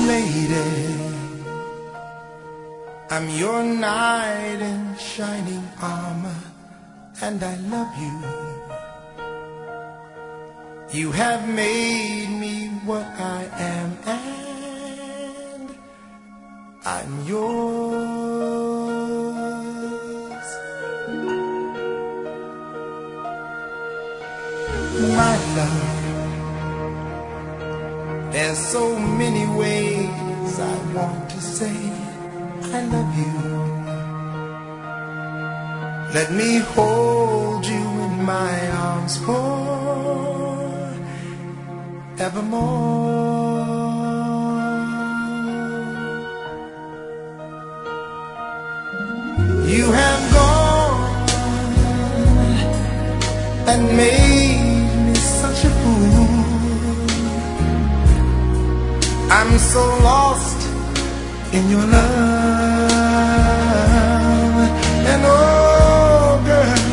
Lady, I'm your knight in shining armor, and I love you. You have made me what I am, and I'm yours. My love, there's so many ways I want to say I love you. Let me hold you in my arms forevermore. You have gone and made me such a fool. I'm so lost in your love. And oh girl,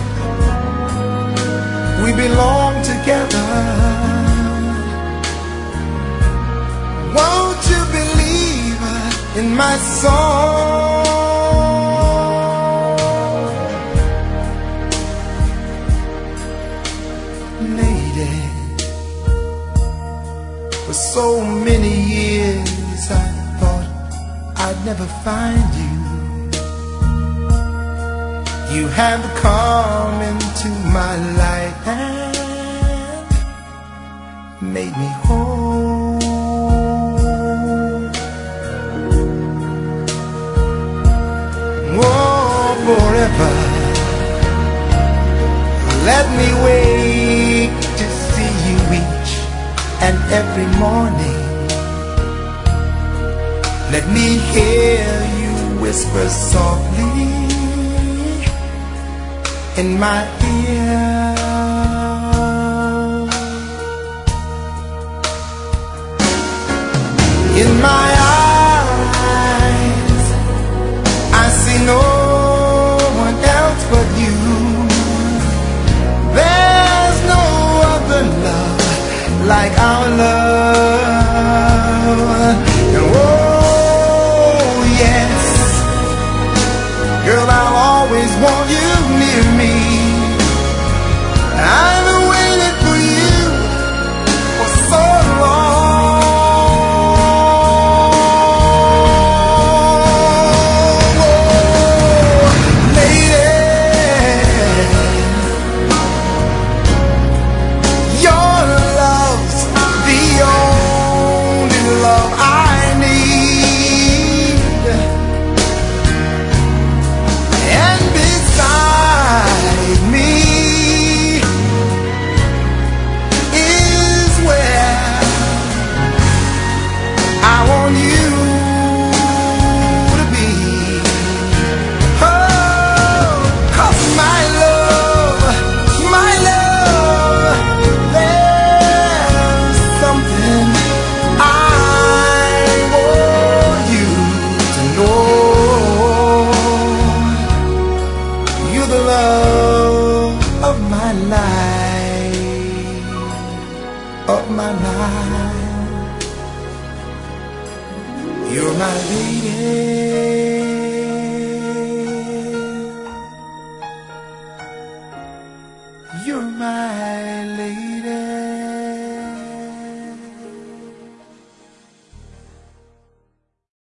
we belong together. Won't you believe in my song? Lady, for so many years I thought I'd never find you. You have come into my life and made me whole. Oh, forever, let me wake to see you each and every morning. Let me hear you whisper softly in my ear. In my eyes, I see no one else but you. There's no other love like our love. And oh yes, girl, I'll always want you near me. I've been waiting for you for so long. Oh, lady, your love's the only love I need. And beside me is where I want you to be. Oh, 'cause my love, there's something I want you to know. You're the love of my life, of my life. You're my lady. You're my